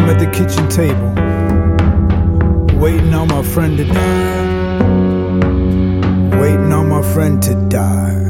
at the kitchen table, waiting on my friend to die. Waiting on my friend to die.